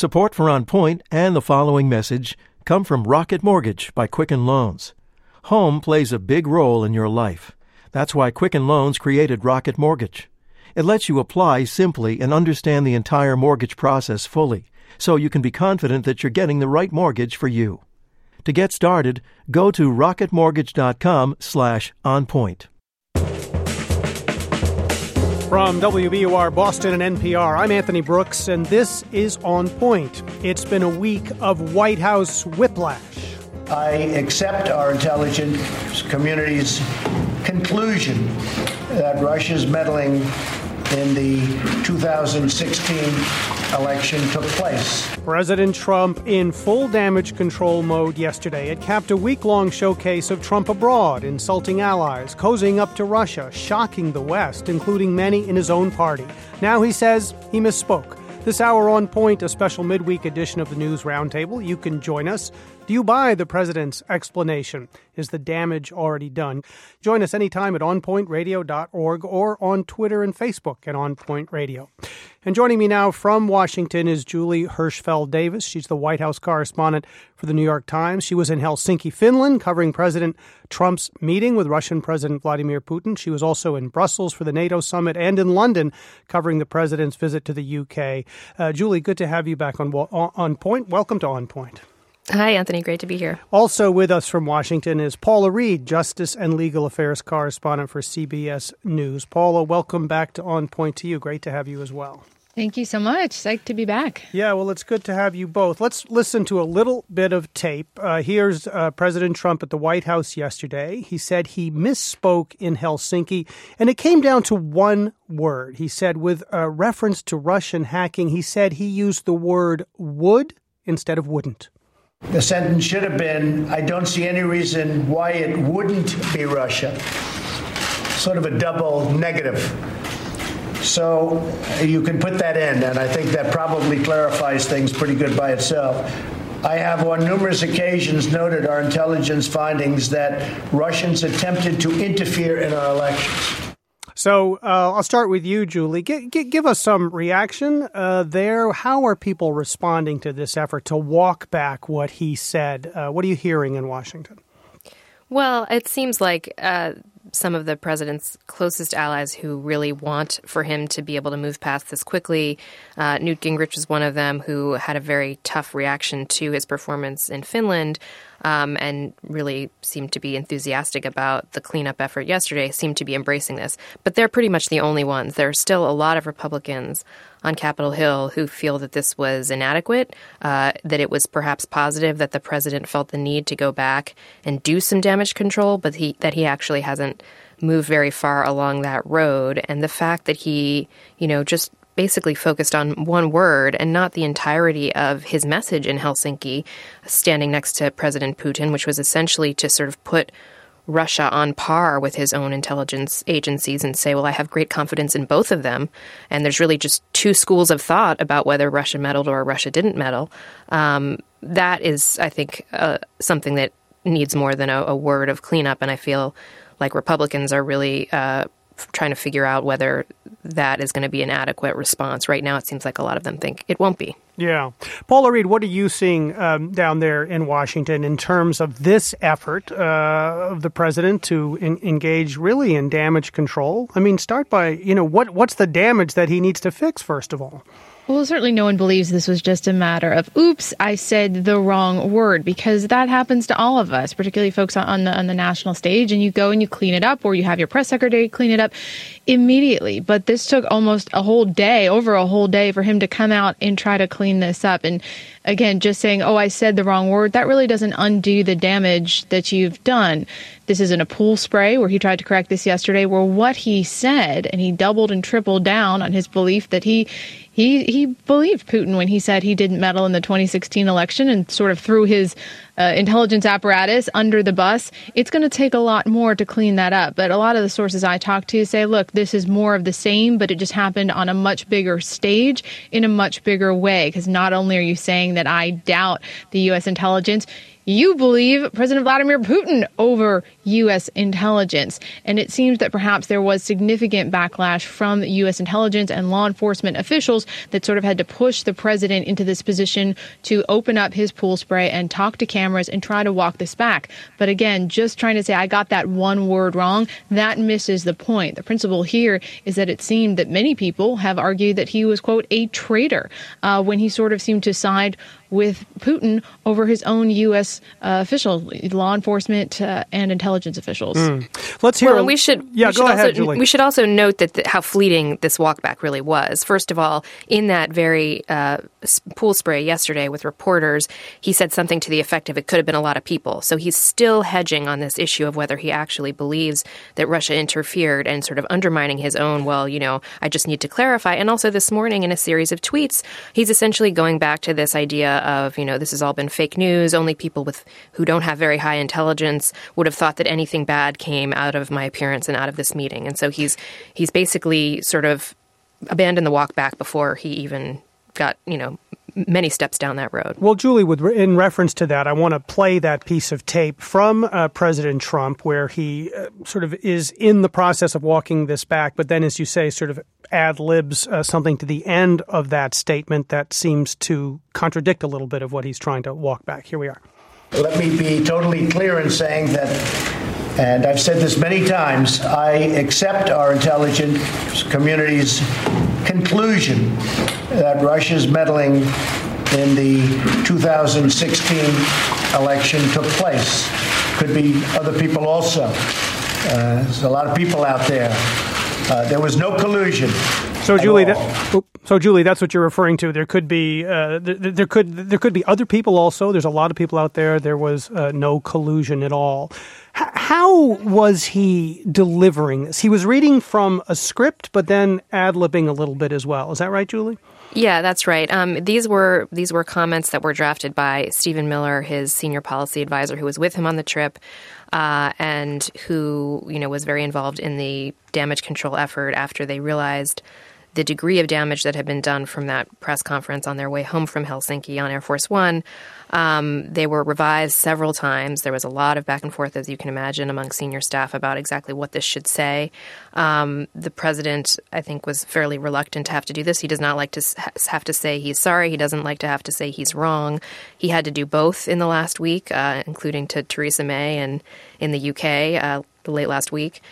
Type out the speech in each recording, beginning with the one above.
Support for On Point and the following message come from Rocket Mortgage by Quicken Loans. Home plays a big role in your life. That's why Quicken Loans created Rocket Mortgage. It lets you apply simply and understand the entire mortgage process fully, so you can be confident that you're getting the right mortgage for you. To get started, go to rocketmortgage.com/onpoint. From WBUR Boston and NPR, I'm Anthony Brooks, and this is On Point. It's been a week of White House whiplash. I accept our intelligence community's conclusion that Russia's meddling in the 2016 election took place. President Trump in full damage control mode yesterday. It capped a week-long showcase of Trump abroad, insulting allies, cozying up to Russia, shocking the West, including many in his own party. Now he says he misspoke. This hour On Point, a special midweek edition of the News Roundtable. You can join us. Do you buy the president's explanation? Is the damage already done? Join us anytime at onpointradio.org or on Twitter and Facebook at On Point Radio. And joining me now from Washington is Julie Hirschfeld Davis. She's the White House correspondent for the New York Times. She was in Helsinki, Finland, covering President Trump's meeting with Russian President Vladimir Putin. She was also in Brussels for the NATO summit and in London covering the president's visit to the UK. Julie, good to have you back on Point. Welcome to On Point. Hi, Anthony. Great to be here. Also with us from Washington is Paula Reed, Justice and Legal Affairs correspondent for CBS News. Paula, welcome back to On Point to you. Great to have you as well. Thank you so much. Psyched to be back. Yeah, well, it's good to have you both. Let's listen to a little bit of tape. Here's President Trump at the White House yesterday. He said he misspoke in Helsinki, and it came down to one word. He said with a reference to Russian hacking, he said he used the word would instead of wouldn't. The sentence should have been, I don't see any reason why it wouldn't be Russia. Sort of a double negative. So you can put that in, and I think that probably clarifies things pretty good by itself. I have on numerous occasions noted our intelligence findings that Russians attempted to interfere in our elections. So I'll start with you, Julie. Give us some reaction there. How are people responding to this effort to walk back what he said? What are you hearing in Washington? Well, it seems like some of the president's closest allies who really want for him to be able to move past this quickly. Newt Gingrich is one of them who had a very tough reaction to his performance in Finland and really seemed to be enthusiastic about the cleanup effort yesterday, seemed to be embracing this. But they're pretty much the only ones. There are still a lot of Republicans on Capitol Hill who feel that this was inadequate, that it was perhaps positive that the president felt the need to go back and do some damage control, but that he actually hasn't moved very far along that road. And the fact that he, just basically focused on one word and not the entirety of his message in Helsinki, standing next to President Putin, which was essentially to sort of put Russia on par with his own intelligence agencies and say, well, I have great confidence in both of them. And there's really just two schools of thought about whether Russia meddled or Russia didn't meddle. That is, I think, something that needs more than a word of cleanup. And I feel like Republicans are really trying to figure out whether that is going to be an adequate response. Right now, it seems like a lot of them think it won't be. Yeah. Paula Reed, what are you seeing down there in Washington in terms of this effort of the president to engage really in damage control? I mean, start by, what's the damage that he needs to fix, first of all? Well, certainly no one believes this was just a matter of, oops, I said the wrong word, because that happens to all of us, particularly folks on the national stage, and you go and you clean it up, or you have your press secretary clean it up immediately. But this took almost over a whole day for him to come out and try to clean this up. And again, just saying, I said the wrong word, that really doesn't undo the damage that you've done. This isn't a pool spray where he tried to correct this yesterday, where what he said, and he doubled and tripled down on his belief that he believed Putin when he said he didn't meddle in the 2016 election and sort of threw his intelligence apparatus under the bus, it's going to take a lot more to clean that up. But a lot of the sources I talk to say, look, this is more of the same, but it just happened on a much bigger stage in a much bigger way. Because not only are you saying that I doubt the U.S. intelligence, you believe President Vladimir Putin over U.S. intelligence. And it seems that perhaps there was significant backlash from U.S. intelligence and law enforcement officials that sort of had to push the president into this position to open up his pool spray and talk to cameras and try to walk this back. But again, just trying to say I got that one word wrong, that misses the point. The principle here is that it seemed that many people have argued that he was, quote, a traitor when he sort of seemed to side with Putin over his own U.S. officials, law enforcement and intelligence officials. Let's hear. Well, we should also note that how fleeting this walkback really was. First of all, in that very pool spray yesterday with reporters, he said something to the effect of it could have been a lot of people. So he's still hedging on this issue of whether he actually believes that Russia interfered and sort of undermining his own, I just need to clarify. And also this morning in a series of tweets, he's essentially going back to this idea of, this has all been fake news. Only people who don't have very high intelligence would have thought that anything bad came out of my appearance and out of this meeting. And so he's basically sort of abandoned the walk back before he even got, many steps down that road. Well, Julie, in reference to that, I want to play that piece of tape from President Trump where he sort of is in the process of walking this back, but then, as you say, sort of ad-libs something to the end of that statement that seems to contradict a little bit of what he's trying to walk back. Here we are. Let me be totally clear in saying that, and I've said this many times, I accept our intelligence community's conclusion that Russia's meddling in the 2016 election took place. Could be other people also. There's a lot of people out there. There was no collusion. So, Julie, that's what you're referring to. There could be there could be other people also. There's a lot of people out there. There was no collusion at all. How was he delivering this? He was reading from a script, but then ad-libbing a little bit as well. Is that right, Julie? Yeah, that's right. These were comments that were drafted by Stephen Miller, his senior policy advisor, who was with him on the trip, and who was very involved in the damage control effort after they realized the degree of damage that had been done from that press conference on their way home from Helsinki on Air Force One. They were revised several times. There was a lot of back and forth, as you can imagine, among senior staff about exactly what this should say. The president, I think, was fairly reluctant to have to do this. He does not like to have to say he's sorry. He doesn't like to have to say he's wrong. He had to do both in the last week, including to Theresa May and in the UK late last week.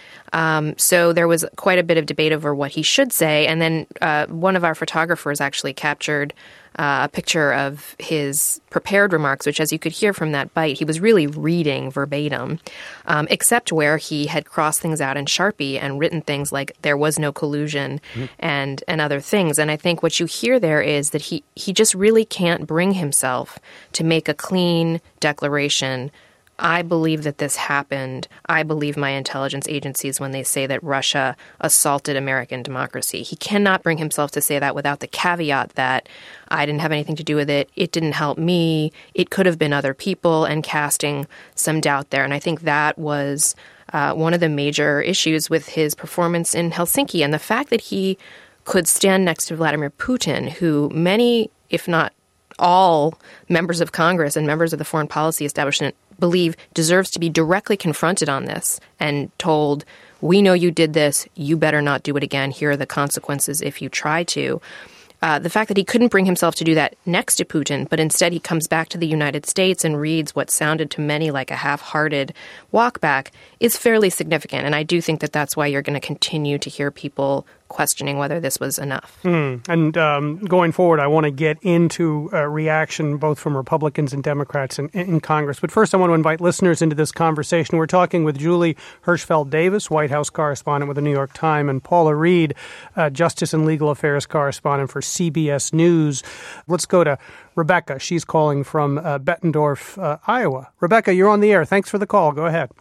So there was quite a bit of debate over what he should say. And then one of our photographers actually captured a picture of his prepared remarks, which, as you could hear from that bite, he was really reading verbatim, except where he had crossed things out in Sharpie and written things like there was no collusion and other things. And I think what you hear there is that he just really can't bring himself to make a clean declaration. I believe that this happened. I believe my intelligence agencies when they say that Russia assaulted American democracy. He cannot bring himself to say that without the caveat that I didn't have anything to do with it. It didn't help me. It could have been other people, and casting some doubt there. And I think that was one of the major issues with his performance in Helsinki. And the fact that he could stand next to Vladimir Putin, who many, if not all, members of Congress and members of the foreign policy establishment believe deserves to be directly confronted on this and told, we know you did this, you better not do it again, here are the consequences if you try to. The fact that he couldn't bring himself to do that next to Putin, but instead he comes back to the United States and reads what sounded to many like a half-hearted walk back is fairly significant. And I do think that that's why you're going to continue to hear people questioning whether this was enough. And going forward, I want to get into reaction both from Republicans and Democrats in Congress. But first, I want to invite listeners into this conversation. We're talking with Julie Hirschfeld Davis, White House correspondent with the New York Times, and Paula Reed, Justice and Legal Affairs correspondent for CBS News. Let's go to Rebecca. She's calling from Bettendorf, Iowa. Rebecca, you're on the air. Thanks for the call. Go ahead.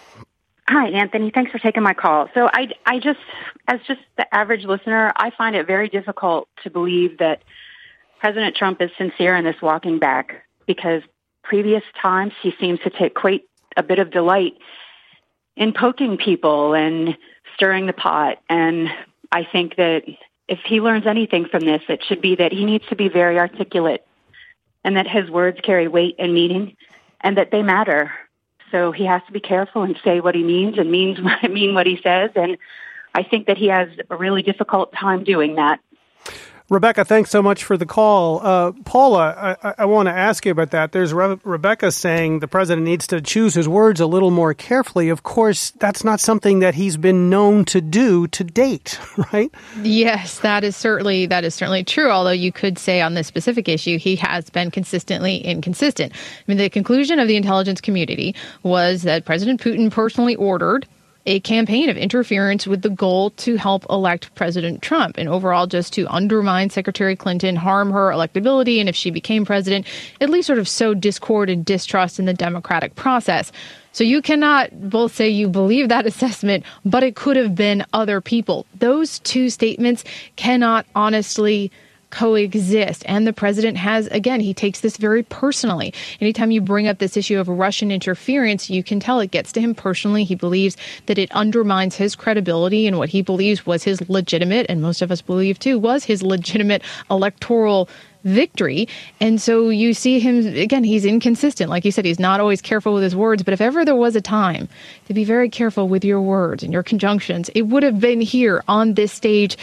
Hi, Anthony. Thanks for taking my call. So I just, as just the average listener, I find it very difficult to believe that President Trump is sincere in this walking back, because previous times, he seems to take quite a bit of delight in poking people and stirring the pot. And I think that if he learns anything from this, it should be that he needs to be very articulate and that his words carry weight and meaning and that they matter. So he has to be careful and say what he means and mean what he says. And I think that he has a really difficult time doing that. Rebecca, thanks so much for the call. Paula, I want to ask you about that. There's Rebecca saying the president needs to choose his words a little more carefully. Of course, that's not something that he's been known to do to date, right? Yes, that is certainly true. Although you could say on this specific issue, he has been consistently inconsistent. I mean, the conclusion of the intelligence community was that President Putin personally ordered a campaign of interference with the goal to help elect President Trump and overall just to undermine Secretary Clinton, harm her electability, and if she became president, at least sort of sow discord and distrust in the democratic process. So you cannot both say you believe that assessment, but it could have been other people. Those two statements cannot honestly coexist. And the president has, again, he takes this very personally. Anytime you bring up this issue of Russian interference, you can tell it gets to him personally. He believes that it undermines his credibility and what he believes was his legitimate, and most of us believe too, was his legitimate electoral victory. And so you see him, again, he's inconsistent. Like you said, he's not always careful with his words. But if ever there was a time to be very careful with your words and your conjunctions, it would have been here on this stage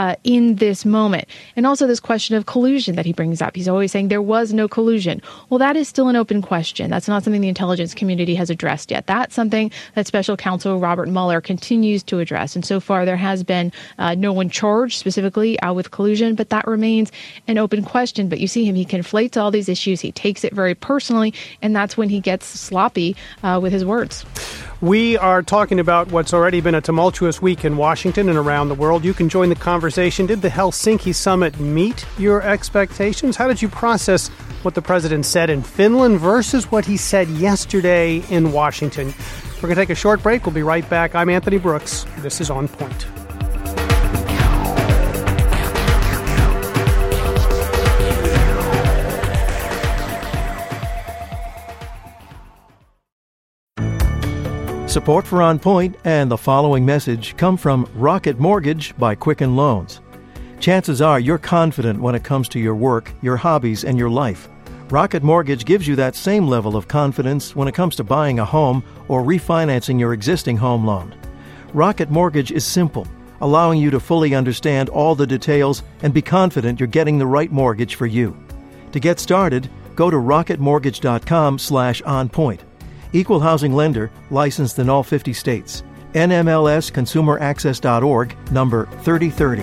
in this moment. And also this question of collusion that he brings up. He's always saying there was no collusion. Well, that is still an open question. That's not something the intelligence community has addressed yet. That's something that Special Counsel Robert Mueller continues to address. And so far, there has been no one charged specifically with collusion, but that remains an open question. But you see him, he conflates all these issues. He takes it very personally, and that's when he gets sloppy with his words. We are talking about what's already been a tumultuous week in Washington and around the world. You can join the conversation. Did the Helsinki summit meet your expectations? How did you process what the president said in Finland versus what he said yesterday in Washington? We're going to take a short break. We'll be right back. I'm Anthony Brooks. This is On Point. Support for On Point and the following message come from Rocket Mortgage by Quicken Loans. Chances are you're confident when it comes to your work, your hobbies, and your life. Rocket Mortgage gives you that same level of confidence when it comes to buying a home or refinancing your existing home loan. Rocket Mortgage is simple, allowing you to fully understand all the details and be confident you're getting the right mortgage for you. To get started, go to rocketmortgage.com/onpoint. Equal housing lender, licensed in all 50 states. NMLS ConsumerAccess.org, number 3030.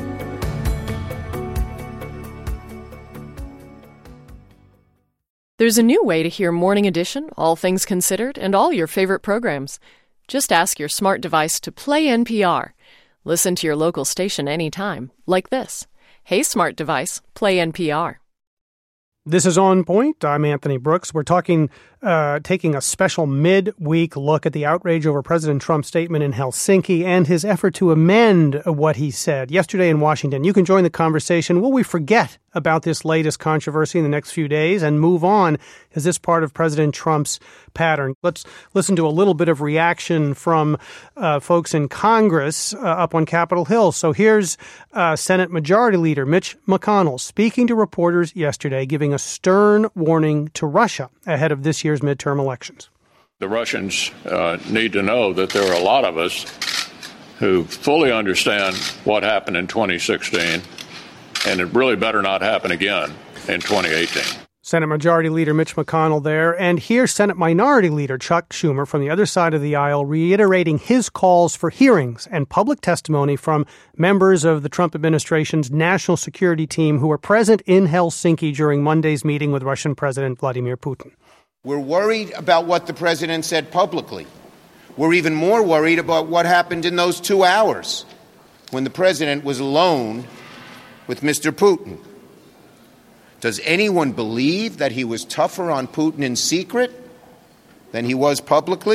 There's a new way to hear Morning Edition, All Things Considered, and all your favorite programs. Just ask your smart device to play NPR. Listen to your local station anytime, like this. Hey, smart device, play NPR. This is On Point. I'm Anthony Brooks. We're taking a special mid-week look at the outrage over President Trump's statement in Helsinki and his effort to amend what he said yesterday in Washington. You can join the conversation. Will we forget about this latest controversy in the next few days and move on? Is this part of President Trump's pattern? Let's listen to a little bit of reaction from folks in Congress up on Capitol Hill. So here's Senate Majority Leader Mitch McConnell speaking to reporters yesterday, giving a stern warning to Russia ahead of this year's midterm elections. The Russians need to know that there are a lot of us who fully understand what happened in 2016, and it really better not happen again in 2018. Senate Majority Leader Mitch McConnell there. And here's Senate Minority Leader Chuck Schumer from the other side of the aisle reiterating his calls for hearings and public testimony from members of the Trump administration's national security team who were present in Helsinki during Monday's meeting with Russian President Vladimir Putin. We're worried about what the president said publicly. We're even more worried about what happened in those 2 hours when the president was alone with Mr. Putin. Does anyone believe that he was tougher on Putin in secret than he was publicly?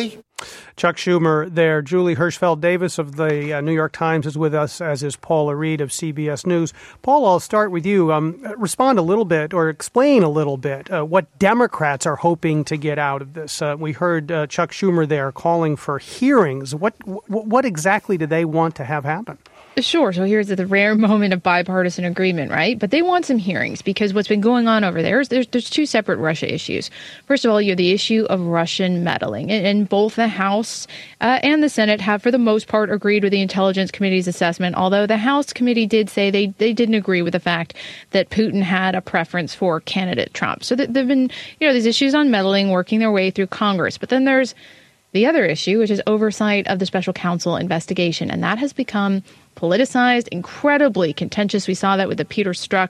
Chuck Schumer there. Julie Hirschfeld-Davis of the New York Times is with us, as is Paula Reed of CBS News. Paul, I'll start with you. Respond a little bit or explain a little bit what Democrats are hoping to get out of this. We heard Chuck Schumer there calling for hearings. What exactly do they want to have happen? Sure. So here's the rare moment of bipartisan agreement, right? But they want some hearings because what's been going on over there is there's two separate Russia issues. First of all, you have the issue of Russian meddling. And both the House and the Senate have, for the most part, agreed with the Intelligence Committee's assessment, although the House committee did say they didn't agree with the fact that Putin had a preference for candidate Trump. So there have been, these issues on meddling working their way through Congress. But then there's the other issue, which is oversight of the special counsel investigation. And that has become politicized, incredibly contentious. We saw that with the Peter Strzok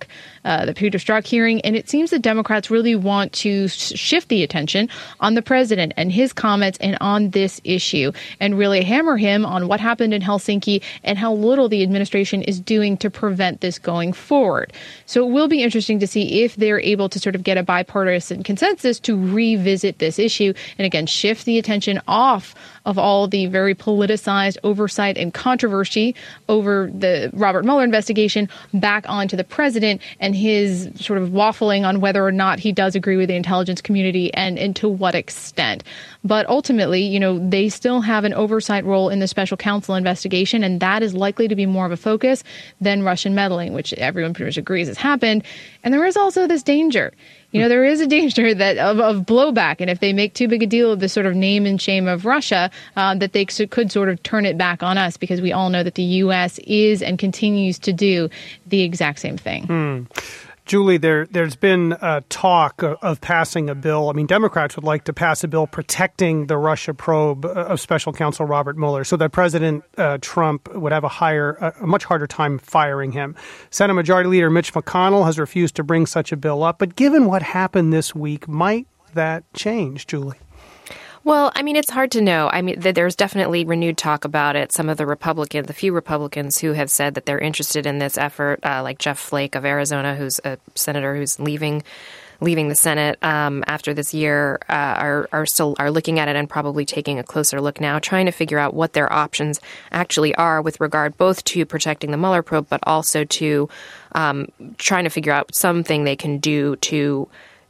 hearing. And it seems that Democrats really want to shift the attention on the president and his comments and on this issue and really hammer him on what happened in Helsinki and how little the administration is doing to prevent this going forward. So it will be interesting to see if they're able to sort of get a bipartisan consensus to revisit this issue and, again, shift the attention off of all the very politicized oversight and controversy over the Robert Mueller investigation back onto the president and his sort of waffling on whether or not he does agree with the intelligence community and to what extent. But ultimately, they still have an oversight role in the special counsel investigation, and that is likely to be more of a focus than Russian meddling, which everyone pretty much agrees has happened. And there is also this danger. There is a danger that of blowback, and if they make too big a deal of this sort of name and shame of Russia, that they could sort of turn it back on us, because we all know that the U.S. is and continues to do the exact same thing. Julie, there's been talk of passing a bill. I mean, Democrats would like to pass a bill protecting the Russia probe of Special Counsel Robert Mueller so that President Trump would have a much harder time firing him. Senate Majority Leader Mitch McConnell has refused to bring such a bill up. But given what happened this week, might that change, Julie? Well, I mean, it's hard to know. I mean, there's definitely renewed talk about it. Some of the few Republicans who have said that they're interested in this effort, like Jeff Flake of Arizona, who's a senator who's leaving the Senate after this year, are looking at it and probably taking a closer look now, trying to figure out what their options actually are with regard both to protecting the Mueller probe, but also to trying to figure out something they can do to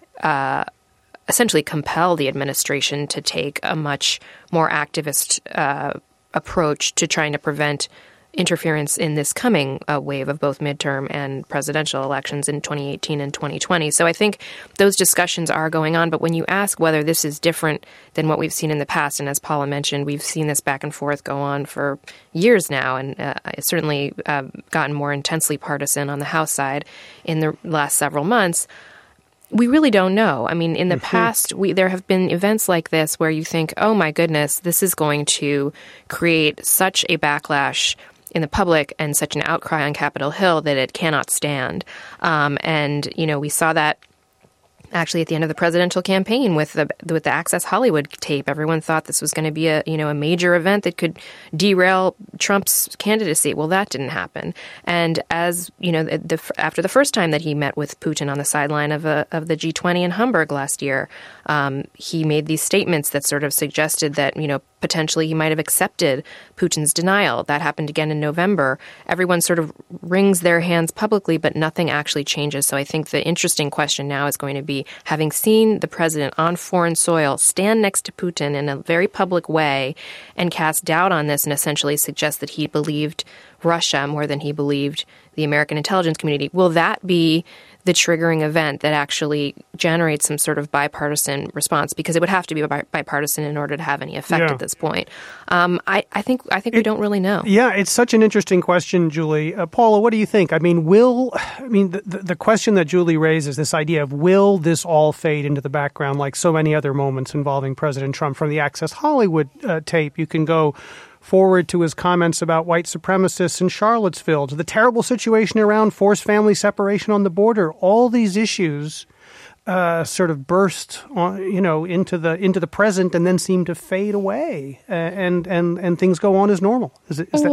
essentially compel the administration to take a much more activist approach to trying to prevent interference in this coming wave of both midterm and presidential elections in 2018 and 2020. So I think those discussions are going on. But when you ask whether this is different than what we've seen in the past, and as Paula mentioned, we've seen this back and forth go on for years now, and it's certainly gotten more intensely partisan on the House side in the last several months. We really don't know. I mean, in the past, there have been events like this where you think, oh, my goodness, this is going to create such a backlash in the public and such an outcry on Capitol Hill that it cannot stand. And, we saw that actually at the end of the presidential campaign with the Access Hollywood tape. Everyone thought this was going to be a major event that could derail Trump's candidacy. Well, that didn't happen. And as after the first time that he met with Putin on the sideline of the G20 in Hamburg last year, he made these statements that sort of suggested that potentially he might have accepted Putin's denial. That happened again in November. Everyone sort of wrings their hands publicly, but nothing actually changes. So I think the interesting question now is going to be, having seen the president on foreign soil stand next to Putin in a very public way and cast doubt on this and essentially suggest that he believed Russia more than he believed the American intelligence community, will that be the triggering event that actually generates some sort of bipartisan response? Because it would have to be bipartisan in order to have any effect at this point. I think we don't really know. Yeah, it's such an interesting question, Julie. Paula, what do you think? I mean, the question that Julie raises, this idea of will this all fade into the background like so many other moments involving President Trump? From the Access Hollywood tape, you can go forward to his comments about white supremacists in Charlottesville, to the terrible situation around forced family separation on the border. All these issues sort of burst into the present and then seem to fade away, and things go on as normal. Is that?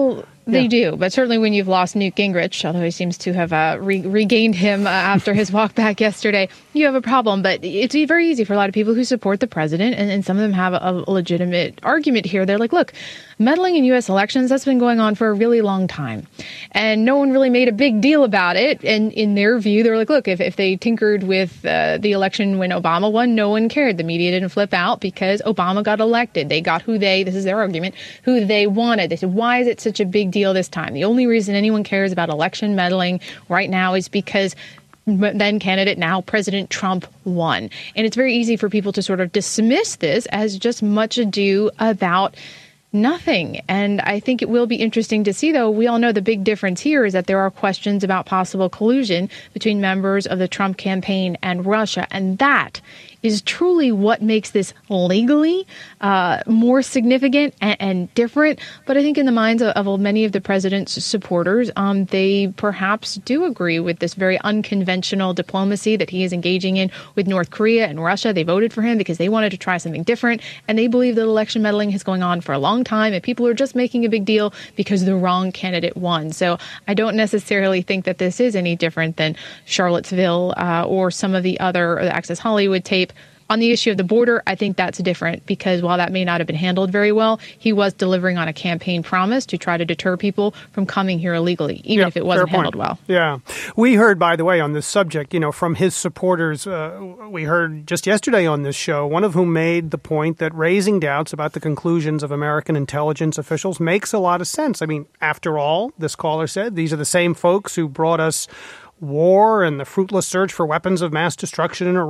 They do, but certainly when you've lost Newt Gingrich, although he seems to have regained him after his walk back yesterday, you have a problem. But it's very easy for a lot of people who support the president, and some of them have a legitimate argument here. They're like, look, meddling in U.S. elections, that's been going on for a really long time. And no one really made a big deal about it. And in their view, they're like, look, if they tinkered with the election when Obama won, no one cared. The media didn't flip out because Obama got elected. They got this is their argument, who they wanted. They said, why is it such a big deal this time? The only reason anyone cares about election meddling right now is because then candidate, now President Trump, won. And it's very easy for people to sort of dismiss this as just much ado about nothing. And I think it will be interesting to see, though. We all know the big difference here is that there are questions about possible collusion between members of the Trump campaign and Russia. And that is truly what makes this legally more significant and different. But I think in the minds of many of the president's supporters, they perhaps do agree with this very unconventional diplomacy that he is engaging in with North Korea and Russia. They voted for him because they wanted to try something different. And they believe that election meddling is going on for a long time. And people are just making a big deal because the wrong candidate won. So I don't necessarily think that this is any different than Charlottesville or some of the other Access Hollywood tape. On the issue of the border, I think that's different because while that may not have been handled very well, he was delivering on a campaign promise to try to deter people from coming here illegally, even if it wasn't handled well. Yeah. We heard, by the way, on this subject, from his supporters, we heard just yesterday on this show, one of whom made the point that raising doubts about the conclusions of American intelligence officials makes a lot of sense. I mean, after all, this caller said, these are the same folks who brought us war and the fruitless search for weapons of mass destruction in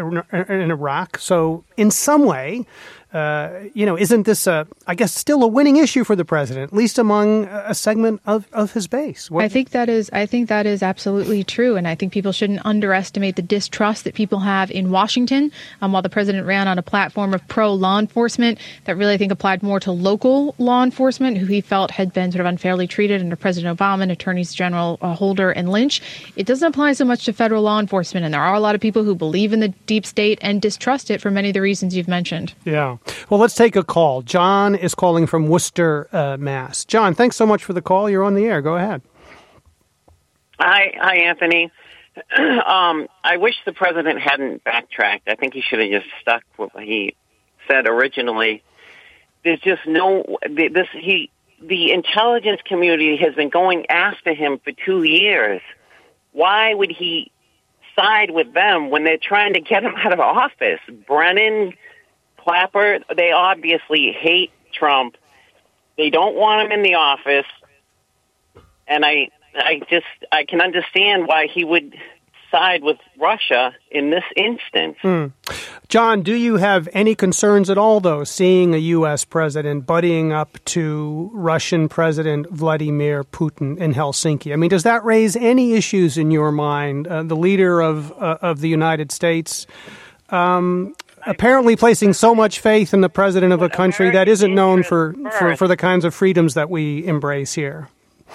Iraq. So in some way, isn't this, I guess, still a winning issue for the president, at least among a segment of his base? I think that is absolutely true. And I think people shouldn't underestimate the distrust that people have in Washington. While the president ran on a platform of pro-law enforcement that really, I think, applied more to local law enforcement, who he felt had been sort of unfairly treated under President Obama and Attorneys General Holder and Lynch. It doesn't apply so much to federal law enforcement. And there are a lot of people who believe in the deep state and distrust it for many of the reasons you've mentioned. Yeah. Well, let's take a call. John is calling from Worcester, Mass. John, thanks so much for the call. You're on the air. Go ahead. Hi, Anthony. I wish the president hadn't backtracked. I think he should have just stuck with what he said originally. There's just the intelligence community has been going after him for 2 years. Why would he side with them when they're trying to get him out of office? Brennan, Clapper, they obviously hate Trump. They don't want him in the office. And I can understand why he would side with Russia in this instance. John, do you have any concerns at all, though, seeing a U.S. president buddying up to Russian President Vladimir Putin in Helsinki? I mean, does that raise any issues in your mind? The leader of the United States apparently placing so much faith in the president of a country that isn't known for the kinds of freedoms that we embrace here.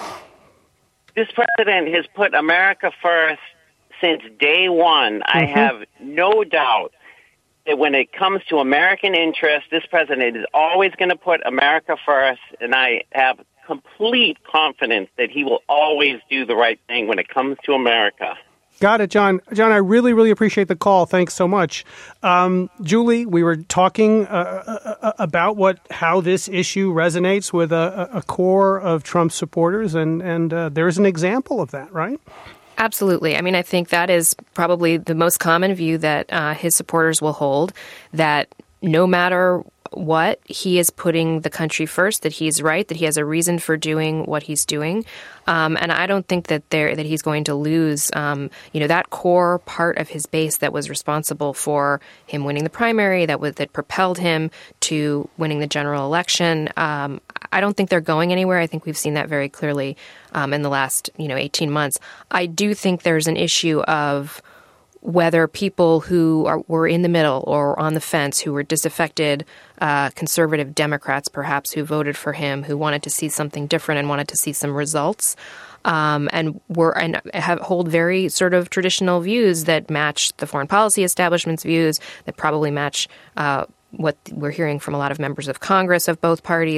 This president has put America first since day one. I have no doubt that when it comes to American interests, this president is always going to put America first, and I have complete confidence that he will always do the right thing when it comes to America. Got it, John. John, I really, really appreciate the call. Thanks so much. Julie, we were talking about how this issue resonates with a core of Trump supporters, and there's an example of that, right? Absolutely. I mean, I think that is probably the most common view that his supporters will hold, that no matter what, he is putting the country first, that he's right, that he has a reason for doing what he's doing. And I don't think that he's going to lose, that core part of his base that was responsible for him winning the primary, that propelled him to winning the general election. I don't think they're going anywhere. I think we've seen that very clearly in the last, 18 months. I do think there's an issue of whether people who were in the middle or on the fence, who were disaffected conservative Democrats, perhaps, who voted for him, who wanted to see something different and wanted to see some results, and hold very sort of traditional views that match the foreign policy establishment's views, that probably match what we're hearing from a lot of members of Congress of both parties.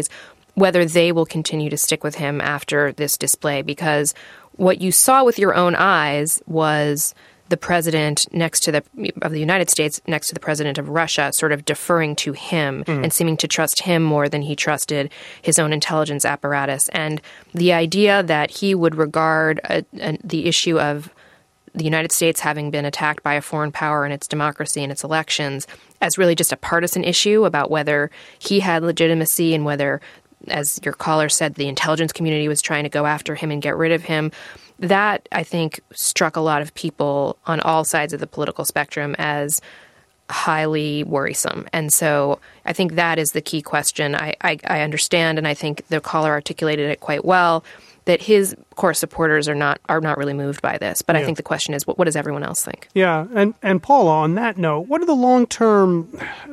whether they will continue to stick with him after this display, because what you saw with your own eyes was the president of the United States next to the president of Russia sort of deferring to him and seeming to trust him more than he trusted his own intelligence apparatus. And the idea that he would regard the issue of the United States having been attacked by a foreign power and its democracy and its elections as really just a partisan issue about whether he had legitimacy and whether, as your caller said, the intelligence community was trying to go after him and get rid of him, that, I think, struck a lot of people on all sides of the political spectrum as highly worrisome. And so I think that is the key question. I understand, and I think the caller articulated it quite well, that his core supporters are not really moved by this. But I think the question is, what does everyone else think? Yeah, and Paula, on that note, what are the long-term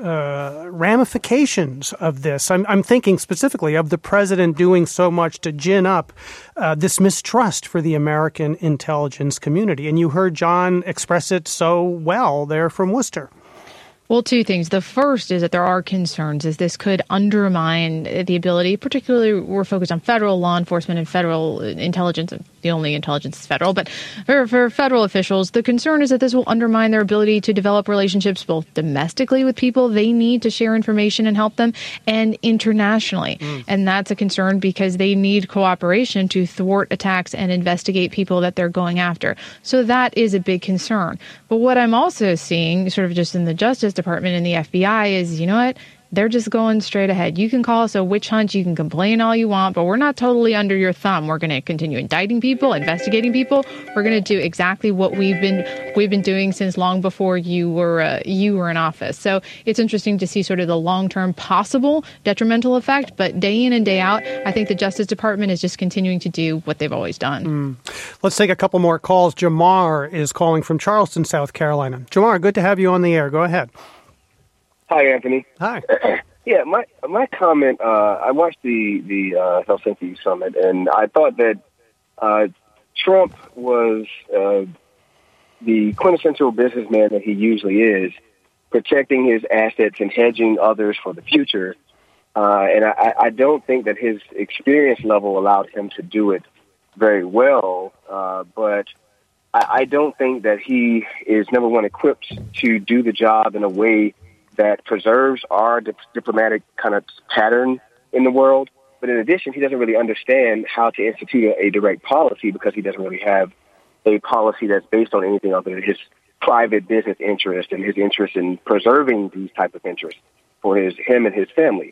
ramifications of this? I'm thinking specifically of the president doing so much to gin up this mistrust for the American intelligence community. And you heard John express it so well there from Worcester. Well, two things. The first is that there are concerns as this could undermine the ability, particularly we're focused on federal law enforcement and federal intelligence. The only intelligence is federal. But for federal officials, the concern is that this will undermine their ability to develop relationships both domestically with people they need to share information and help them and internationally. And that's a concern because they need cooperation to thwart attacks and investigate people that they're going after. So that is a big concern. But what I'm also seeing sort of just in the Justice Department and the FBI is, you know what? They're just going straight ahead. You can call us a witch hunt. You can complain all you want, but we're not totally under your thumb. We're going to continue indicting people, investigating people. We're going to do exactly what we've been doing since long before you were in office. So it's interesting to see sort of the long-term possible detrimental effect. But day in and day out, I think the Justice Department is just continuing to do what they've always done. Let's take a couple more calls. Jamar is calling from Charleston, South Carolina. Jamar, good to have you on the air. Go ahead. Hi, Anthony. Hi. Yeah, my comment, I watched the Helsinki summit, and I thought that Trump was the quintessential businessman that he usually is, protecting his assets and hedging others for the future. And I don't think that his experience level allowed him to do it very well, but I don't think that he is, number one, equipped to do the job in a way that preserves our diplomatic kind of pattern in the world. But in addition, he doesn't really understand how to institute a direct policy because he doesn't really have a policy that's based on anything other than his private business interest and his interest in preserving these type of interests for him and his family.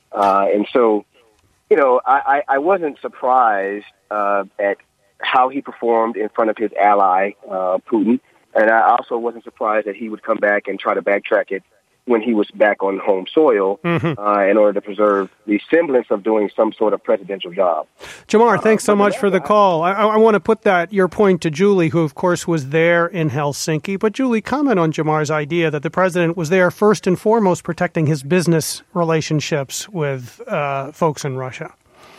And so, you know, I wasn't surprised at how he performed in front of his ally, Putin. And I also wasn't surprised that he would come back and try to backtrack it when he was back on home soil in order to preserve the semblance of doing some sort of presidential job. Jamar, thanks so much for the call. I want to put your point to Julie, who, of course, was there in Helsinki. But, Julie, comment on Jamar's idea that the president was there first and foremost protecting his business relationships with folks in Russia.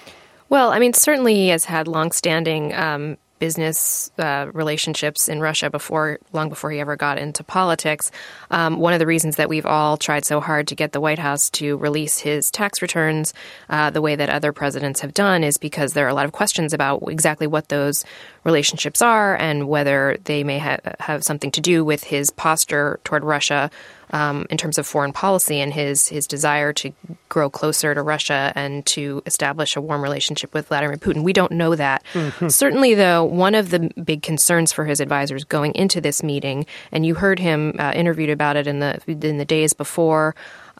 Well, I mean, certainly he has had longstanding business relationships in Russia long before he ever got into politics. One of the reasons that we've all tried so hard to get the White House to release his tax returns the way that other presidents have done is because there are a lot of questions about exactly what those relationships are and whether they may have something to do with his posture toward Russia in terms of foreign policy and his desire to grow closer to Russia and to establish a warm relationship with Vladimir Putin. We don't know that. Certainly, though, one of the big concerns for his advisors going into this meeting, and you heard him interviewed about it in the days before.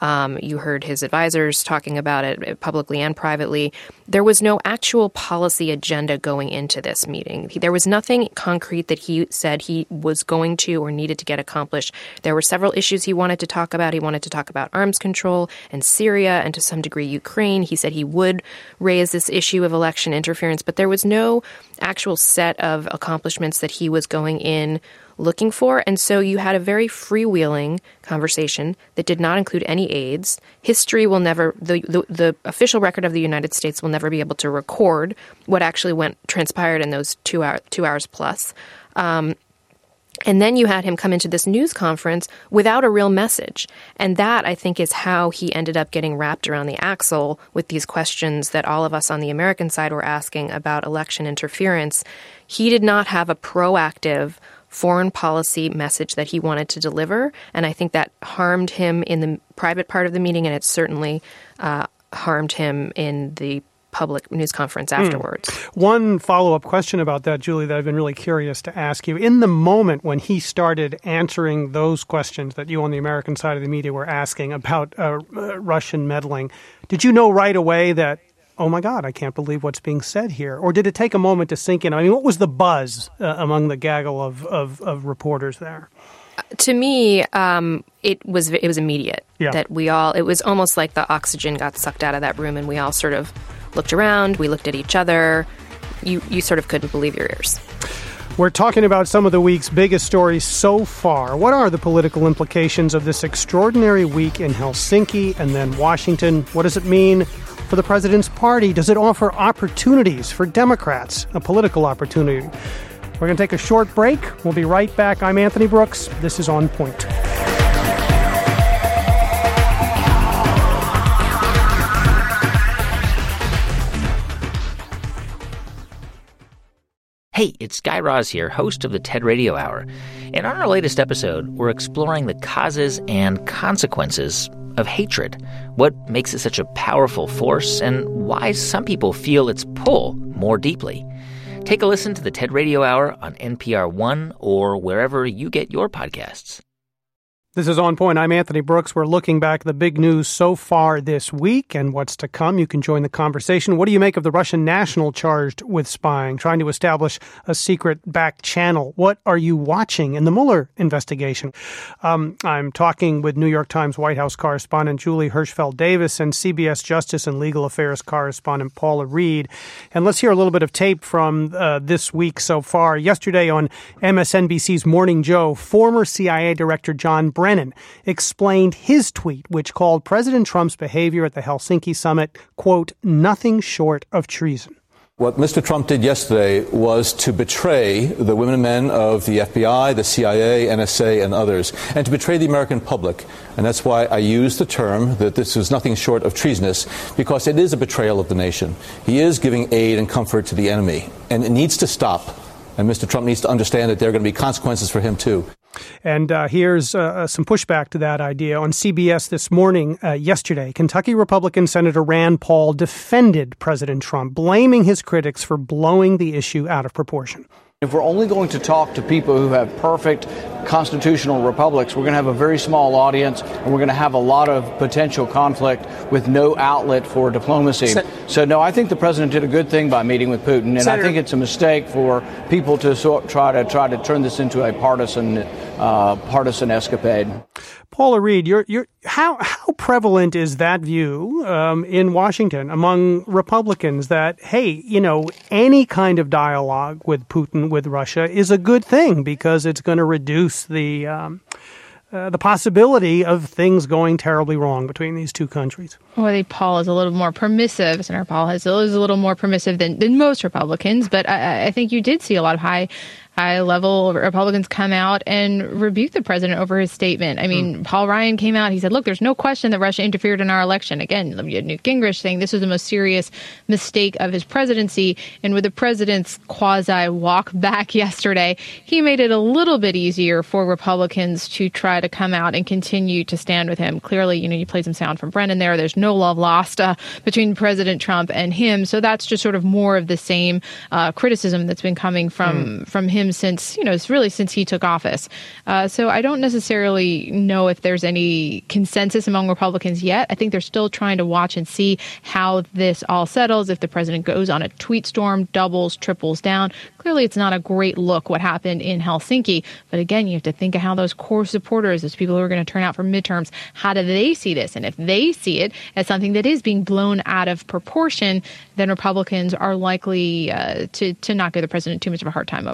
You heard his advisors talking about it publicly and privately. There was no actual policy agenda going into this meeting. There was nothing concrete that he said he was going to or needed to get accomplished. There were several issues he wanted to talk about. He wanted to talk about arms control and Syria and to some degree Ukraine. He said he would raise this issue of election interference, but there was no actual set of accomplishments that he was going in looking for. And so you had a very freewheeling conversation that did not include any aides. History will never, the official record of the United States will never be able to record what actually transpired in those 2 hours plus. And then you had him come into this news conference without a real message. And that, I think, is how he ended up getting wrapped around the axle with these questions that all of us on the American side were asking about election interference. He did not have a proactive foreign policy message that he wanted to deliver. And I think that harmed him in the private part of the meeting, and it certainly harmed him in the public news conference afterwards. One follow-up question about that, Julie, that I've been really curious to ask you. In the moment when he started answering those questions that you on the American side of the media were asking about Russian meddling, did you know right away that, oh my God, I can't believe what's being said here? Or did it take a moment to sink in? I mean, what was the buzz among the gaggle of reporters there? To me, it was immediate. Yeah. That it was almost like the oxygen got sucked out of that room, and we all sort of looked around, we looked at each other. You sort of couldn't believe your ears. We're talking about some of the week's biggest stories so far. What are the political implications of this extraordinary week in Helsinki and then Washington? What does it mean for the president's party? Does it offer opportunities for Democrats, a political opportunity? We're going to take a short break. We'll be right back. I'm Anthony Brooks. This is On Point. Hey, it's Guy Raz here, host of the TED Radio Hour. And on our latest episode, we're exploring the causes and consequences of hatred. What makes it such a powerful force, and why some people feel its pull more deeply. Take a listen to the TED Radio Hour on NPR One or wherever you get your podcasts. This is On Point. I'm Anthony Brooks. We're looking back at the big news so far this week and what's to come. You can join the conversation. What do you make of the Russian national charged with spying, trying to establish a secret back channel? What are you watching in the Mueller investigation? I'm talking with New York Times White House correspondent Julie Hirschfeld Davis and CBS Justice and Legal Affairs correspondent Paula Reed. And let's hear a little bit of tape from this week so far. Yesterday on MSNBC's Morning Joe, former CIA Director John Brennan explained his tweet, which called President Trump's behavior at the Helsinki summit, quote, nothing short of treason. What Mr. Trump did yesterday was to betray the women and men of the FBI, the CIA, NSA, and others, and to betray the American public. And that's why I use the term that this is nothing short of treasonous, because it is a betrayal of the nation. He is giving aid and comfort to the enemy, and it needs to stop. And Mr. Trump needs to understand that there are going to be consequences for him, too. And here's some pushback to that idea. On CBS this morning, yesterday, Kentucky Republican Senator Rand Paul defended President Trump, blaming his critics for blowing the issue out of proportion. If we're only going to talk to people who have perfect constitutional republics, we're going to have a very small audience, and we're going to have a lot of potential conflict with no outlet for diplomacy. So, no, I think the president did a good thing by meeting with Putin, and I think it's a mistake for people to try to turn this into a partisan escapade. Paula Reed, how prevalent is that view in Washington among Republicans that, hey, any kind of dialogue with Putin, with Russia, is a good thing because it's going to reduce the possibility of things going terribly wrong between these two countries? Well, I think Paul is a little more permissive. Senator Paul is a little more permissive than most Republicans, but I think you did see a lot of high-level Republicans come out and rebuke the president over his statement. I mean, Paul Ryan came out. He said, look, there's no question that Russia interfered in our election. Again, you had Newt Gingrich saying this was the most serious mistake of his presidency. And with the president's quasi-walk back yesterday, he made it a little bit easier for Republicans to try to come out and continue to stand with him. Clearly, you played some sound from Brennan there. There's no love lost between President Trump and him. So that's just sort of more of the same criticism that's been coming from him since he took office. So I don't necessarily know if there's any consensus among Republicans yet. I think they're still trying to watch and see how this all settles. If the president goes on a tweet storm, doubles, triples down. Clearly, it's not a great look what happened in Helsinki. But again, you have to think of how those core supporters, those people who are going to turn out for midterms, how do they see this? And if they see it as something that is being blown out of proportion, then Republicans are likely to not give the president too much of a hard time over it. Right.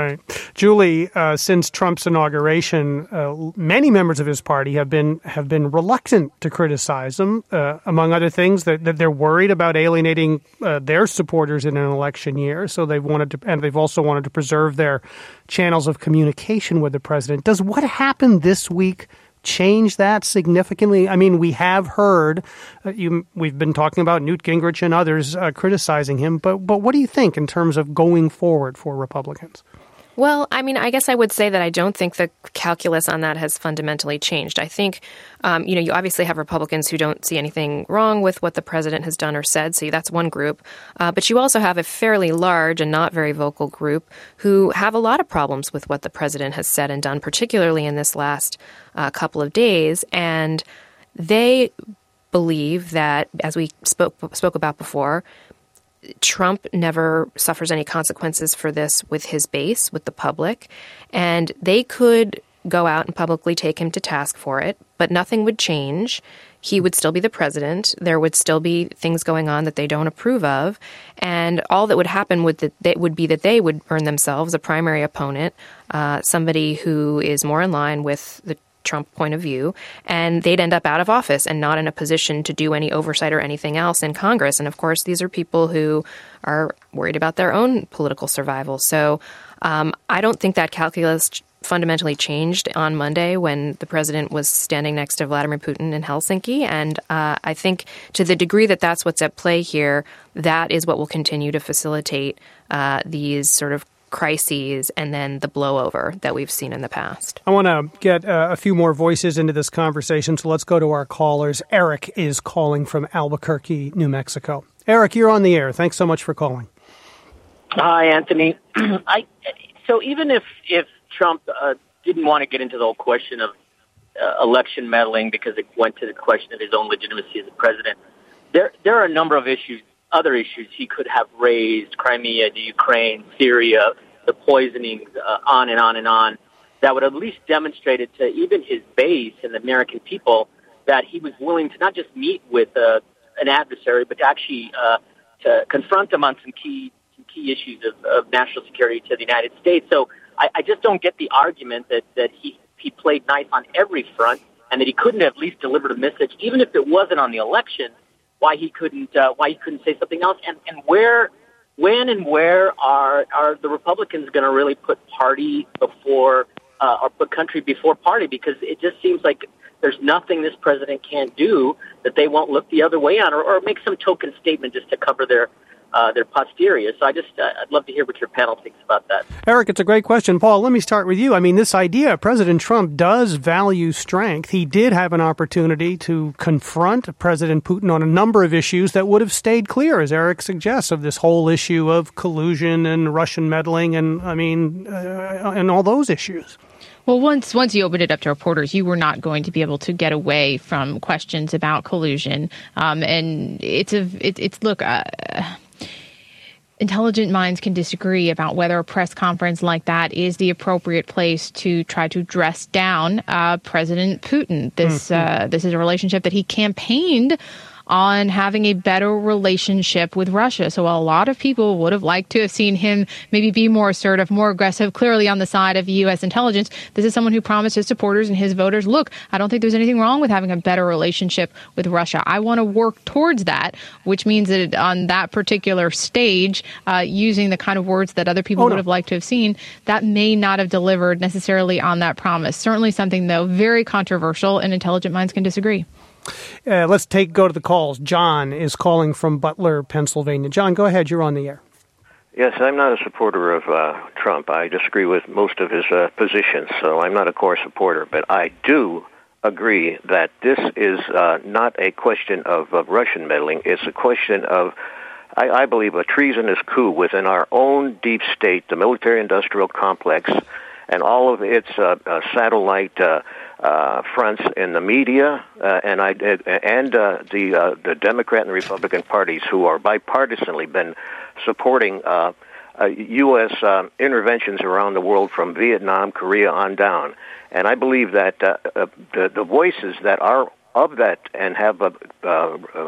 Right. Julie, since Trump's inauguration, many members of his party have been reluctant to criticize him, among other things, that they're worried about alienating their supporters in an election year. So they've also wanted to preserve their channels of communication with the president. Does what happened this week change that significantly? I mean, we have heard, we've been talking about Newt Gingrich and others criticizing him, but what do you think in terms of going forward for Republicans? Well, I mean, I guess I would say that I don't think the calculus on that has fundamentally changed. I think, you obviously have Republicans who don't see anything wrong with what the president has done or said. So that's one group. But you also have a fairly large and not very vocal group who have a lot of problems with what the president has said and done, particularly in this last couple of days. And they believe that, as we spoke about before, Trump never suffers any consequences for this with his base, with the public, and they could go out and publicly take him to task for it, but nothing would change. He would still be the president. There would still be things going on that they don't approve of, and all that would happen would be that they would earn themselves a primary opponent, somebody who is more in line with the Trump point of view, and they'd end up out of office and not in a position to do any oversight or anything else in Congress. And of course, these are people who are worried about their own political survival. So I don't think that calculus fundamentally changed on Monday when the president was standing next to Vladimir Putin in Helsinki. And I think to the degree that that's what's at play here, that is what will continue to facilitate these sort of crises and then the blowover that we've seen in the past. I want to get a few more voices into this conversation, so let's go to our callers. Eric is calling from Albuquerque, New Mexico. Eric, you're on the air. Thanks so much for calling. Hi, Anthony. So even if Trump didn't want to get into the whole question of election meddling because it went to the question of his own legitimacy as a president, there are a number of other issues he could have raised: Crimea, the Ukraine, Syria, the poisonings, on and on and on, that would at least demonstrate it to even his base and the American people that he was willing to not just meet with an adversary, but to actually to confront him on some key issues of national security to the United States. So I just don't get the argument that he played nice on every front and that he couldn't at least deliver a message, even if it wasn't on the election. Why he couldn't say something else, and when and where are the Republicans going to really put party before or put country before party? Because it just seems like there's nothing this president can't do that they won't look the other way on, or make some token statement just to cover their posterior. So I'd love to hear what your panel thinks about that. Eric, it's a great question. Paul, let me start with you. I mean, this idea, President Trump does value strength. He did have an opportunity to confront President Putin on a number of issues that would have stayed clear, as Eric suggests, of this whole issue of collusion and Russian meddling and all those issues. Well, once you opened it up to reporters, you were not going to be able to get away from questions about collusion. And intelligent minds can disagree about whether a press conference like that is the appropriate place to try to dress down President Putin. This is a relationship that he campaigned on having a better relationship with Russia. So a lot of people would have liked to have seen him maybe be more assertive, more aggressive, clearly on the side of U.S. intelligence. This is someone who promised his supporters and his voters, look, I don't think there's anything wrong with having a better relationship with Russia. I want to work towards that, which means that on that particular stage, using the kind of words that other people would have liked to have seen, that may not have delivered necessarily on that promise. Certainly something, though, very controversial, and intelligent minds can disagree. Let's go to the calls. John is calling from Butler, Pennsylvania. John, go ahead. You're on the air. Yes, I'm not a supporter of Trump. I disagree with most of his positions, so I'm not a core supporter. But I do agree that this is not a question of Russian meddling. It's a question of, I believe, a treasonous coup within our own deep state, the military-industrial complex, and all of its satellite fronts in the media, and the Democrat and Republican parties who are bipartisanly been supporting U.S. interventions around the world from Vietnam, Korea on down. And I believe that the voices that are of that and have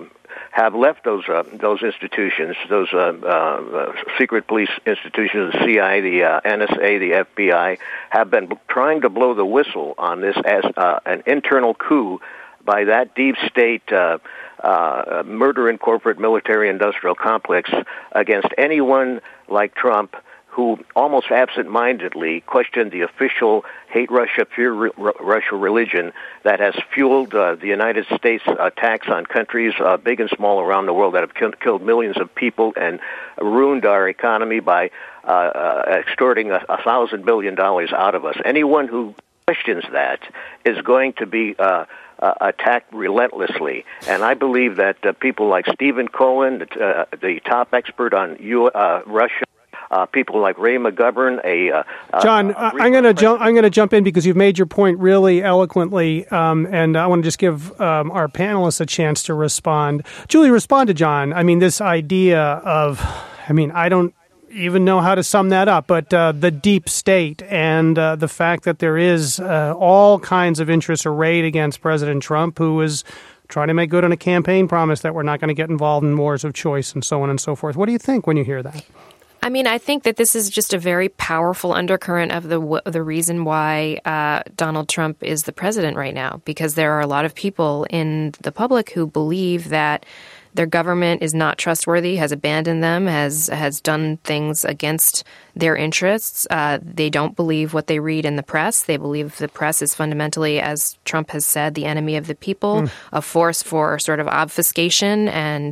have left those institutions, those secret police institutions, the CIA, the NSA, the FBI, have been trying to blow the whistle on this as an internal coup by that deep state murder in corporate military-industrial complex against anyone like Trump, who almost absent-mindedly questioned the official hate Russia, fear Russia religion that has fueled the United States attacks on countries big and small around the world that have killed millions of people and ruined our economy by extorting $1,000 billion out of us. Anyone who questions that is going to be attacked relentlessly. And I believe that people like Stephen Cohen, the top expert on Russia, people like Ray McGovern, John, I'm going to jump in because you've made your point really eloquently, and I want to just give our panelists a chance to respond. Julie, respond to John. I mean, this idea of, I don't even know how to sum that up, but the deep state and the fact that there is all kinds of interests arrayed against President Trump, who is trying to make good on a campaign promise that we're not going to get involved in wars of choice and so on and so forth. What do you think when you hear that? I think that this is just a very powerful undercurrent of the reason why Donald Trump is the president right now, because there are a lot of people in the public who believe that their government is not trustworthy, has abandoned them, has done things against their interests. They don't believe what they read in the press. They believe the press is fundamentally, as Trump has said, the enemy of the people, a force for sort of obfuscation and,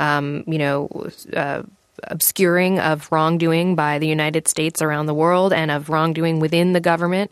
obscuring of wrongdoing by the United States around the world and of wrongdoing within the government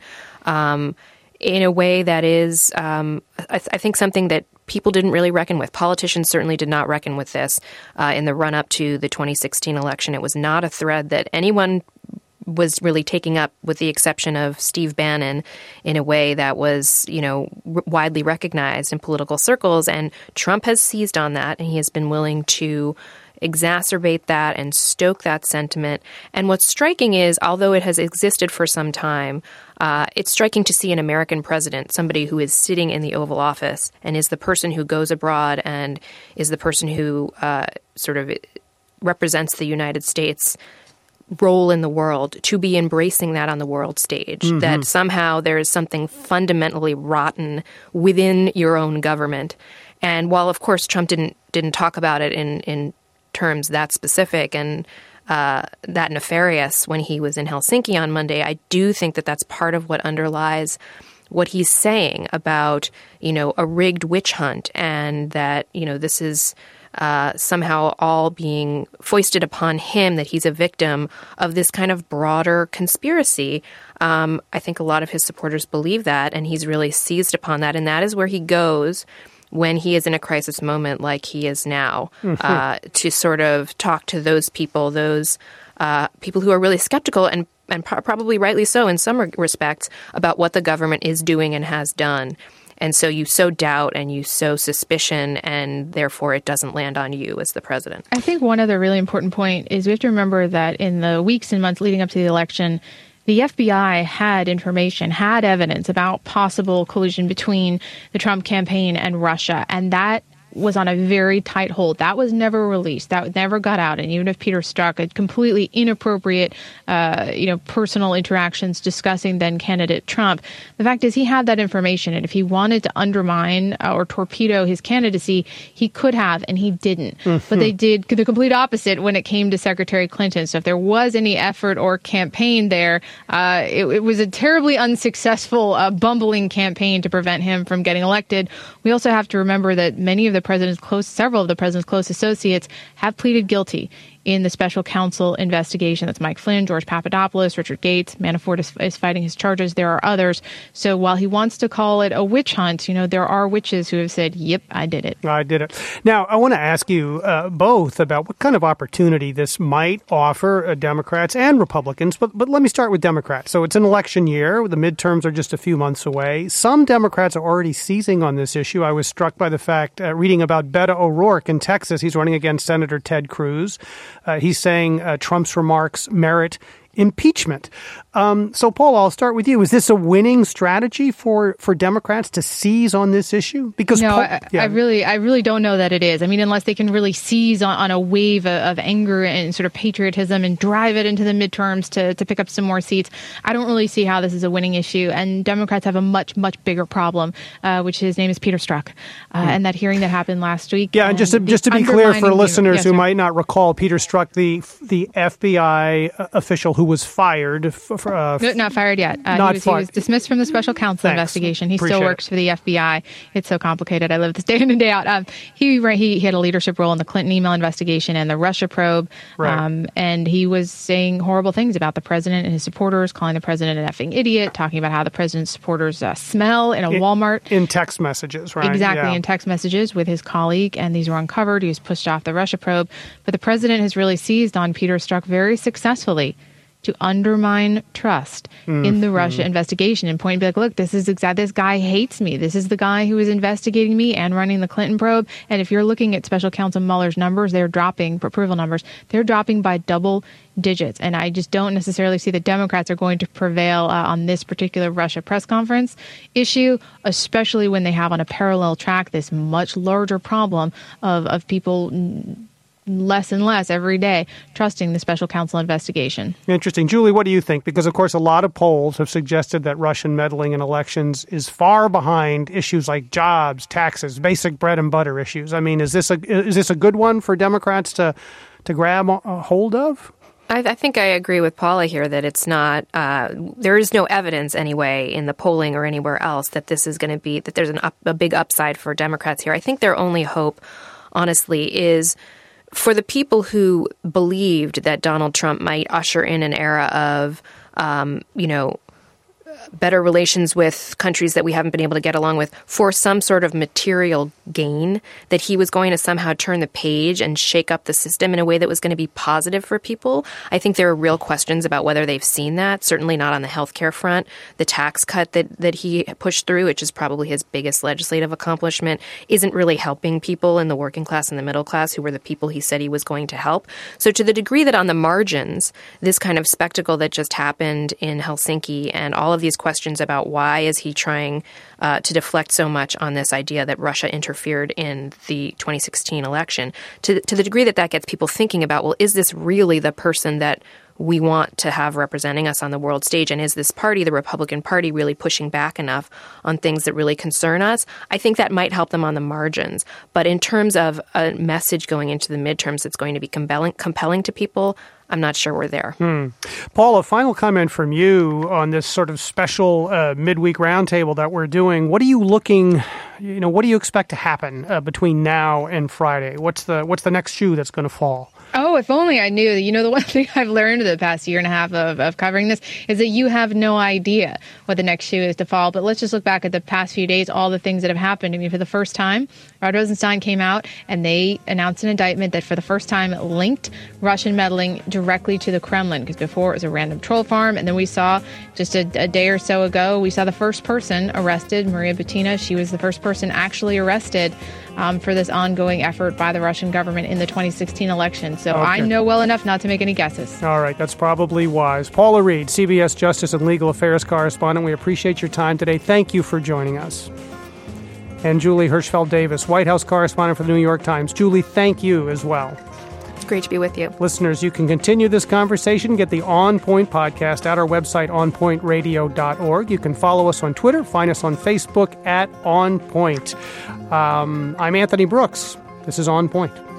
in a way that is, I think, something that people didn't really reckon with. Politicians certainly did not reckon with this in the run-up to the 2016 election. It was not a thread that anyone was really taking up, with the exception of Steve Bannon, in a way that was, widely recognized in political circles. And Trump has seized on that, and he has been willing to exacerbate that and stoke that sentiment. And what's striking is, although it has existed for some time, it's striking to see an American president, somebody who is sitting in the Oval Office and is the person who goes abroad and is the person who sort of represents the United States role in the world, to be embracing that on the world stage, that somehow there is something fundamentally rotten within your own government. And while, of course, Trump didn't talk about it in terms that specific and that nefarious when he was in Helsinki on Monday, I do think that that's part of what underlies what he's saying about, a rigged witch hunt, and that, this is somehow all being foisted upon him, that he's a victim of this kind of broader conspiracy. I think a lot of his supporters believe that, and he's really seized upon that, and that is where he goes when he is in a crisis moment like he is now, to sort of talk to those people who are really skeptical and probably rightly so in some respects about what the government is doing and has done. And so you sow doubt and you sow suspicion, and therefore it doesn't land on you as the president. I think one other really important point is we have to remember that in the weeks and months leading up to the election, the FBI had information, had evidence about possible collusion between the Trump campaign and Russia, and that was on a very tight hold. That was never released. That never got out. And even if Peter Strzok had completely inappropriate, personal interactions discussing then candidate Trump, the fact is he had that information. And if he wanted to undermine or torpedo his candidacy, he could have, and he didn't. But they did the complete opposite when it came to Secretary Clinton. So if there was any effort or campaign there, it was a terribly unsuccessful, bumbling campaign to prevent him from getting elected. We also have to remember that several of the president's close associates have pleaded guilty in the special counsel investigation. That's Mike Flynn, George Papadopoulos, Richard Gates. Manafort is fighting his charges. There are others. So while he wants to call it a witch hunt, there are witches who have said, yep, I did it. I did it. Now, I want to ask you both about what kind of opportunity this might offer Democrats and Republicans. But let me start with Democrats. So it's an election year. The midterms are just a few months away. Some Democrats are already seizing on this issue. I was struck by the fact, reading about Beto O'Rourke in Texas. He's running against Senator Ted Cruz. He's saying Trump's remarks merit impeachment. So, Paul, I'll start with you. Is this a winning strategy for Democrats to seize on this issue? Because I really don't know that it is. I mean, unless they can really seize on a wave of anger and sort of patriotism and drive it into the midterms to pick up some more seats, I don't really see how this is a winning issue. And Democrats have a much, much bigger problem, which his name is Peter Strzok, and that hearing that happened last week. Yeah, and just to be clear for listeners who might not recall, Peter Strzok, the FBI official who was fired. Not fired yet. He was dismissed from the special counsel investigation. He still works for the FBI. It's so complicated. I live this day in and day out. He had a leadership role in the Clinton email investigation and the Russia probe. Right. And he was saying horrible things about the president and his supporters, calling the president an effing idiot, talking about how the president's supporters smell in a Walmart. In text messages, right? Exactly, in text messages with his colleague. And these were uncovered. He was pushed off the Russia probe. But the president has really seized on Peter Strzok very successfully to undermine trust in the Russia investigation and point and be like, look, this guy hates me. This is the guy who is investigating me and running the Clinton probe. And if you're looking at Special Counsel Mueller's numbers, they're dropping, approval numbers, they're dropping by double digits. And I just don't necessarily see the Democrats are going to prevail on this particular Russia press conference issue, especially when they have on a parallel track this much larger problem of people less and less every day trusting the special counsel investigation. Interesting. Julie, what do you think? Because, of course, a lot of polls have suggested that Russian meddling in elections is far behind issues like jobs, taxes, basic bread and butter issues. I mean, is this a good one for Democrats to grab a hold of? I think I agree with Paula here that it's not, there is no evidence anyway in the polling or anywhere else that this is going to be, that there's a big upside for Democrats here. I think their only hope, honestly, is for the people who believed that Donald Trump might usher in an era of, better relations with countries that we haven't been able to get along with for some sort of material gain, that he was going to somehow turn the page and shake up the system in a way that was going to be positive for people. I think there are real questions about whether they've seen that, certainly not on the healthcare front. The tax cut that he pushed through, which is probably his biggest legislative accomplishment, isn't really helping people in the working class and the middle class, who were the people he said he was going to help. So to the degree that on the margins, this kind of spectacle that just happened in Helsinki and all of these questions about why is he trying to deflect so much on this idea that Russia interfered in the 2016 election, to the degree that gets people thinking about, well, is this really the person that we want to have representing us on the world stage? And is this party, the Republican Party, really pushing back enough on things that really concern us? I think that might help them on the margins. But in terms of a message going into the midterms that's going to be compelling to people, I'm not sure we're there. Paul, a final comment from you on this sort of special midweek roundtable that we're doing. What are you what do you expect to happen between now and Friday? What's the next shoe that's going to fall? Oh, if only I knew. The one thing I've learned in the past year and a half of covering this is that you have no idea what the next shoe is to fall. But let's just look back at the past few days, all the things that have happened. I mean, for the first time, Rod Rosenstein came out and they announced an indictment that for the first time linked Russian meddling directly to the Kremlin, because before it was a random troll farm. And then we saw just a day or so ago, we saw the first person arrested, Maria Butina. She was the first person actually arrested for this ongoing effort by the Russian government in the 2016 election. So I know well enough not to make any guesses. All right, that's probably wise. Paula Reed, CBS Justice and Legal Affairs correspondent, we appreciate your time today. Thank you for joining us. And Julie Hirschfeld Davis, White House correspondent for the New York Times. Julie, thank you as well. It's great to be with you. Listeners, you can continue this conversation. Get the On Point podcast at our website, onpointradio.org. You can follow us on Twitter. Find us on Facebook at On Point. I'm Anthony Brooks. This is On Point.